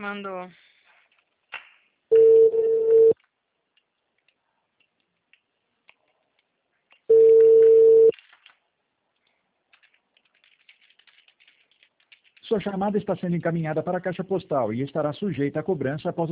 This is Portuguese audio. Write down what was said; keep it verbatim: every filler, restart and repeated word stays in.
Mandou. Sua chamada está sendo encaminhada para a caixa postal e estará sujeita a cobrança após